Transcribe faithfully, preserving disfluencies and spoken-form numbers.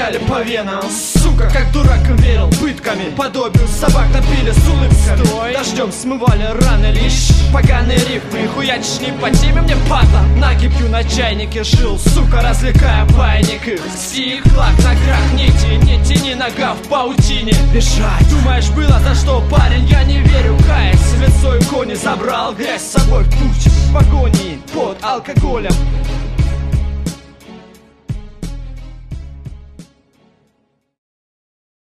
стекали по венам. Сука, как дурак им верил пытками, подобию собак напили с улыбками. Стой. Дождем смывали раны лишь поганые рифмы. Хуячишь не по теме мне, падла. Накипью на чайнике жил, сука, развлекая паник их. Стих-лак на крах нити, не тяни нога в паутине. Бежать, думаешь, было за что, парень, я не верю, каясь. Лицо иконе забрал грязь с собой в путь в погони под алкоголем.